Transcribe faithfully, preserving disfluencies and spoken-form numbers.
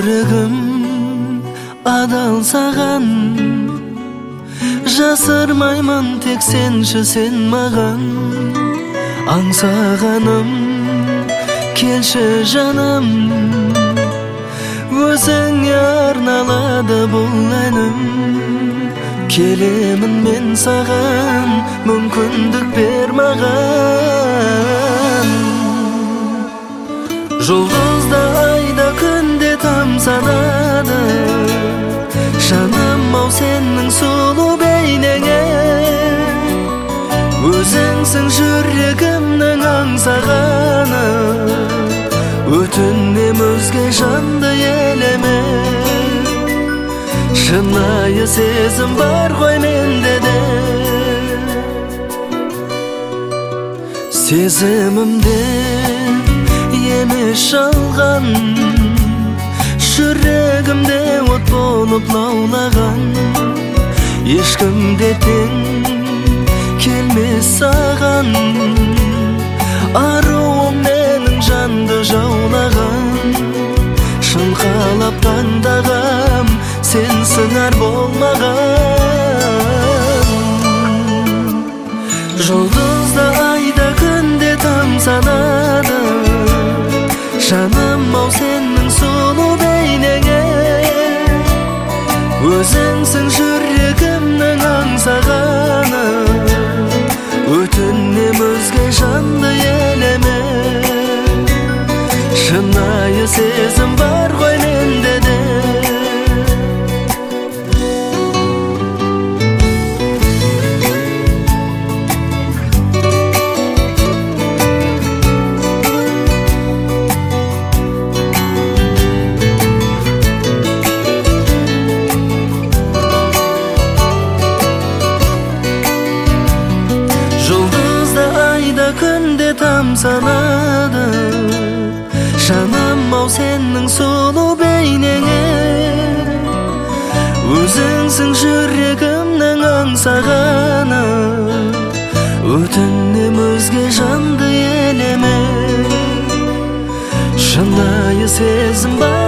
жүрегім адал саған, жасырмаймын тек сенші сен маған. Аңсағаным келші жаным, өзіңе арналады бұл әнім. Келемін мен саған, мүмкіндік бер маған. Жұлдызда айда күнде тамсанады, жаным ау сенің сұлу бейнеңе. Өзіңсің жүрегімнің аңсағаны, өтінем өзге жанды елеме. Шынайы сезім бар ғой менде де, сезімімде емес жалған, жүрегімде от болып лаулаған. Ешкімде тең келмес саған, аруым менің жанды жаулаған. Шын қалап таңдағам, сен сыңар болмаған. Жұлдызда айда күнде тамсанады, жаным ау сенің сұлу бейнеңе. Өзіңсің жүрегімнің аңсағаны, өтінем өзге жанды елеме. Шынайы сезім бар ғой менде де. Күнде тамсанады, жаным ау сенің сұлу бейнеңе. Өзіңсің жүрегімнің аңсағаны, өтінем өзге жанды елеме. Шынайы сезім бар